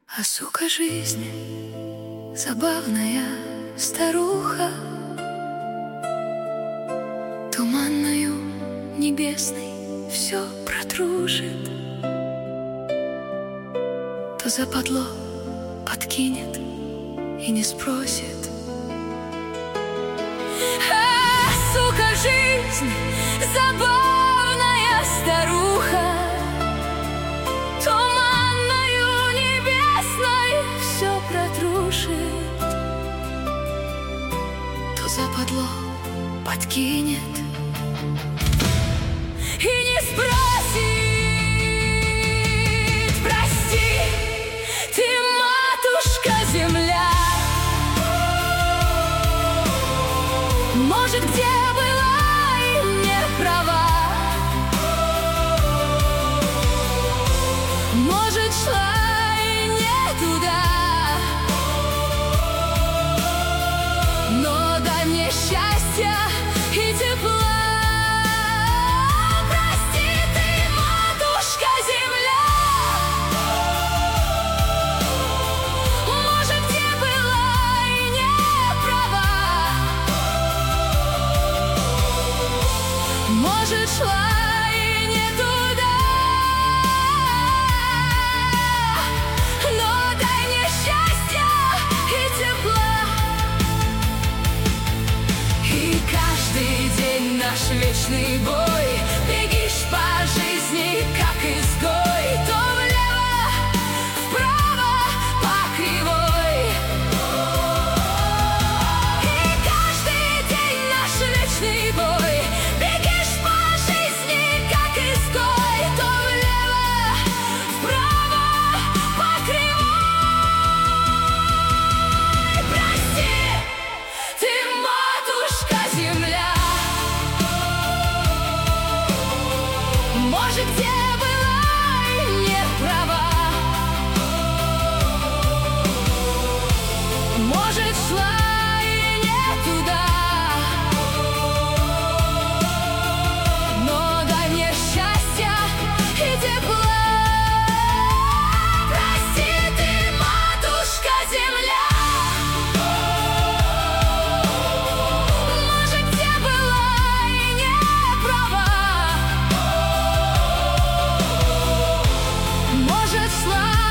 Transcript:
А сука жизни, забавная старуха, туманною небесной все протрушит, то западло подкинет и не спросит. А сука жизнь, забавная старуха, туманною небесной все протрушит, то западло подкинет и не спросит. Прости, ты, матушка земля, может, где была и не права, может, шла и не туда, но дай мне счастья и тепла. Прости ты, матушка земля, может, где была и не права, может, шла и не туда, но дай мне счастья и тепла. И каждый день наш вечный бой, бегишь по жизни, как изгой, то влево, вправо, по кривой. И каждый день наш вечный бой, бегишь по жизни, как изгой, то влево, вправо, по кривой. Прости, ты, матушка земля, может, где была и не права, может, шла и не туда, но дай мне счастья и тепла. Прости ты, матушка земля, может, где была и не права, может, шла